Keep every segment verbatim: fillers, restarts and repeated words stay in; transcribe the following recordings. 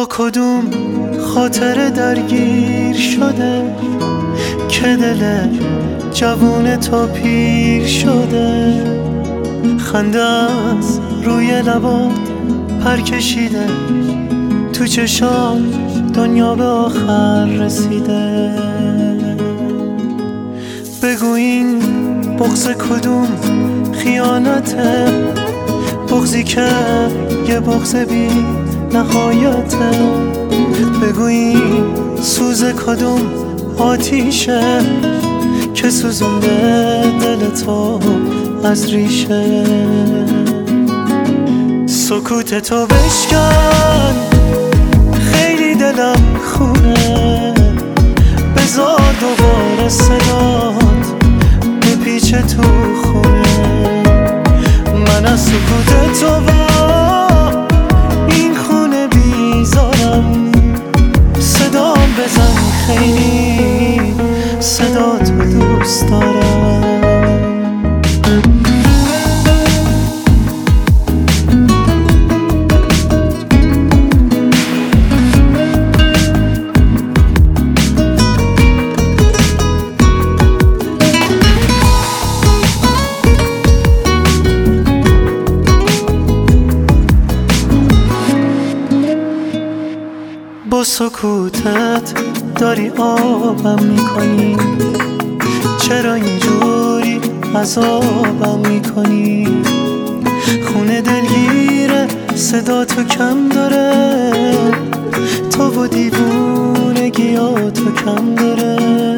کدوم خاطر درگیر شده که دل جوون تو پیر شده؟ خنده از روی لبات پر کشیده، تو چشام دنیا به آخر رسیده. بگو این بغض کدوم خیانته، بغضی که یه بغض بی نهایته. بگو این سوز کدوم آتیشه که سوزونده دل تو از ریشه. سکوت تو بشکن، خیلی دلم خونه، بذار دوباره صدات بپیچه تو خونه. من از سکوت تو با این خونه بیزارم، صدام بزن خیلی صدا تو دوست دارم. با سکوتت داری آبم میکنی، چرا اینجوری عذابم میکنی؟ خونه دلگیره، صدا تو کم داره، تو و دیوونگی ها تو کم داره.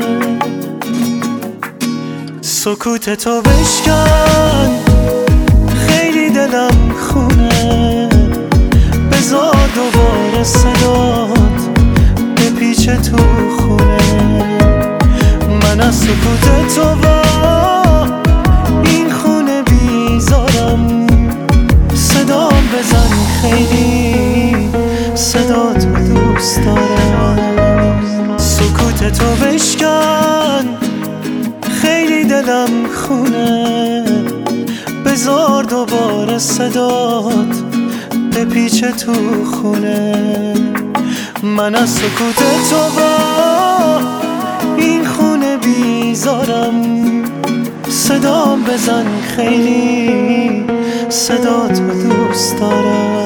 سکوت تو بشکن، خیلی دلم خونه، بذار دوباره صدات بپیچه تو خونه. من از سکوت تو با این خونه بیزارم، صدام بزن خیلی صدا تو دوست دارم. سکوت تو بشکن، خیلی دلم خونه، بذار دوباره صدات بپیچه تو خونه. من از سکوت تو با این خونه بیزارم، صدام بزن خیلی صدا تو دوست دارم.